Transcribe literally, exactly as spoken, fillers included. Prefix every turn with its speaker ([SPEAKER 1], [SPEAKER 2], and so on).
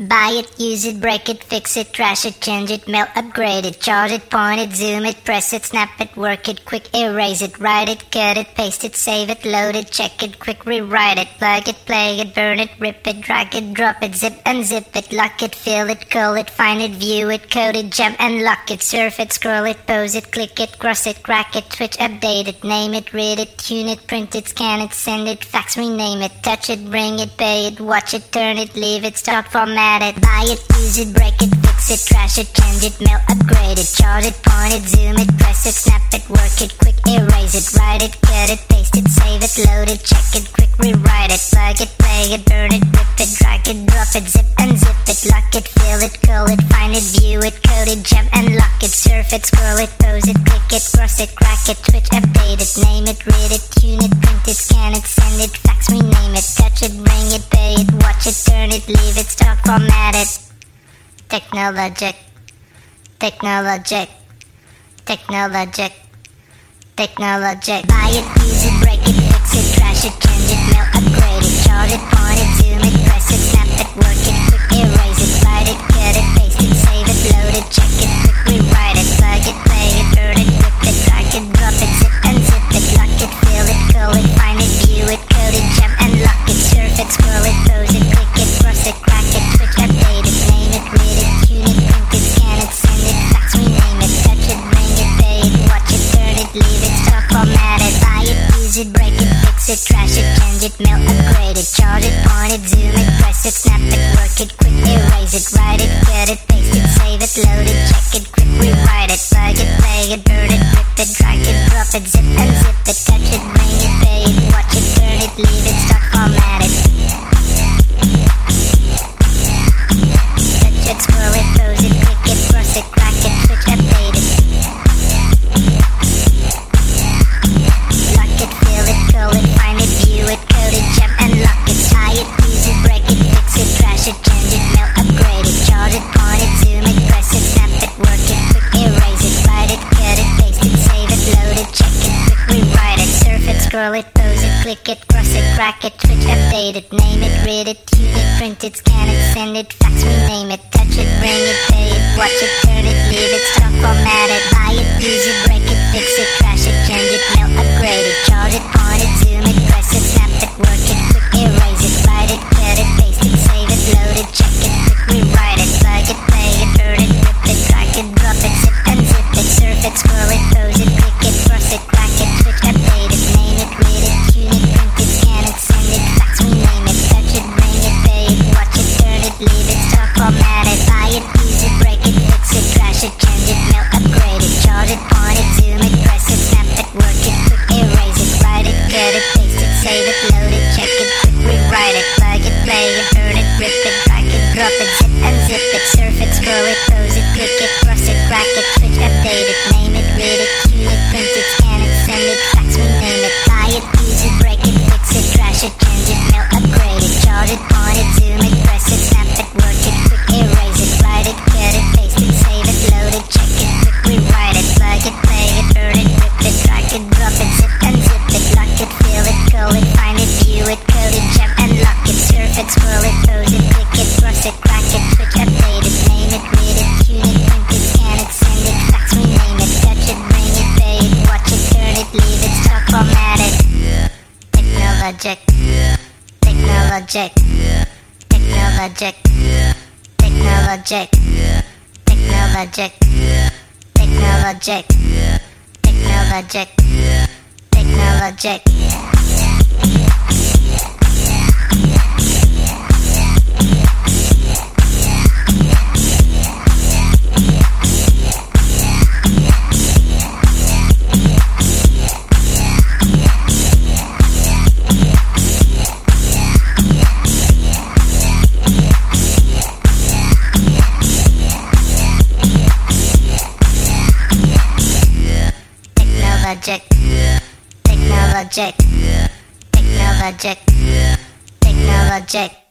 [SPEAKER 1] Buy it, use it, break it, fix it, trash it, change it, mail, upgrade it, charge it, point it, zoom it, press it, snap it, work it, quick erase it, write it, cut it, paste it, save it, load it, check it, quick rewrite it, plug it, play it, burn it, rip it, drag it, drop it, zip unzip it, lock it, fill it, call it, find it, view it, code it, jump and lock it, surf it, scroll it, pose it, click it, cross it, crack it, switch, update it, name it, read it, tune it, print it, scan it, send it, fax, rename it, touch it, bring it, pay it, watch it, turn it, leave it, start, format it, buy it, use it, break it, fix it, trash it, change it, mail, upgrade it, charge it, point it, zoom it, press it, snap it, work it, quick erase it, write it, cut it, paste it, save it, load it, check it, quick rewrite it, plug it, play it, burn it, rip it, drag it, drop it, zip unzip it, lock it, fill it, call it, find it, view it, code it, jump and lock it, surf it, scroll it, pose it, click it, cross it, crack it, switch, update it, name it, read it, tune it, print it, scan it, send it, fax, rename it, touch it, bring it, pay it, watch it, turn it, leave it, start, format it. Technologic, technologic, technologic, technologic. Buy it, use it, break it, fix it, trash it, change it, mail, upgrade it, charge it, point it, zoom it, press it, snap it, work it, quick erase it, write it, cut it, paste it, save it, load it, check it, quick rewrite it, plug it, play it, burn it, rip it, drag it, drop it, zip unzip it, lock it, fill it, call it, find it, view it, code it, jump and lock it, surf it, scroll it, pose it, click it, cross it, crack it, switch, update it, name it, read it, tune it, print it, scan it, send it, fax, rename it, touch it, bring it, pay it, watch it, turn it, leave it, start, format it, buy it, use it, break it, fix it, trash it, change it, mail, upgrade it, charge it, point it, zoom it, press it, snap it, work it, quick erase it, write it, cut it, paste it, save it, load it, check it, quick rewrite it, plug it, play it, burn it, rip it, drag it, drop it, zip unzip it, touch it, bring it, pay it, watch it, turn it, leave it, start, format it. Touch it, scroll it, pose it, click it, cross it, crack it, switch, update it. Lock it, fill it, call it, find it, view it, code it, jump and lock it, tie it, use it, break it, fix it, trash it, change it, mail, upgrade it, charge it, point it, zoom it, press it, snap it, work it, quick erase it, write it, cut it, paste it, save it, load it, check it, quick rewrite it, surf it, scroll it, pose it, click it, cross it, crack it, switch, update it, name it, read it, tune it, print it, scan it, send it, fax, rename it, touch it, bring it, pay it, watch it, turn it, leave it, start, format it, buy it, use it, break it, fix it, trash it, change it, mail, upgrade it, charge it, point it, zoom it, press it, snap it, work it, quick erase it, write it, cut it, paste it, save it, load it, check it, quick rewrite it, plug it, play it, burn it, rip it, drag it, drop it, zip unzip it, surf it, scroll it, pose it, click it, cross it, crack it, switch, update it, name it, read it, tune it, print it, scan it, send it, fax, rename it, touch it, bring it, pay it, watch it, turn it, leave it, start, format it, buy it, use it, break it, fix it, trash it, change it, mail, upgrade it, charge it, point it, zoom it, press it, snap it, work it, quick erase it, write it, cut it, paste it, save it, load it, check it, quick rewrite it, plug it, play it, burn it, rip it, drag it, drop it, zip unzip it, surf it, scroll it, pose it, click it, cross it, crack it, switch, update it, name it, read it, tune it, print it, scan it, send it, fax, rename it, buy it, use it, break it, fix it, trash it, change it, mail, upgrade it, charge it, point it, zoom it, press it, snap it, work it, quick erase it, write it, cut it, paste it, save it, load it, check it, quick rewrite it, plug it, play it, burn it, rip it, drag it, drop it, zip unzip it, lock it, fill it, call it, find it, view it, code it, jump and lock it, surf it, scroll it, pose it, click it, cross it, crack it, switch, update it, name it, read it, tune it, print it, scan it, send it, fax, rename it, touch it, bring it, pay it, watch it, turn it, leave it, start, format it. Technologic, technologic, technologic, technologic, technologic, technologic, technologic, technologic. Technologic, technologic, technologic, technologic.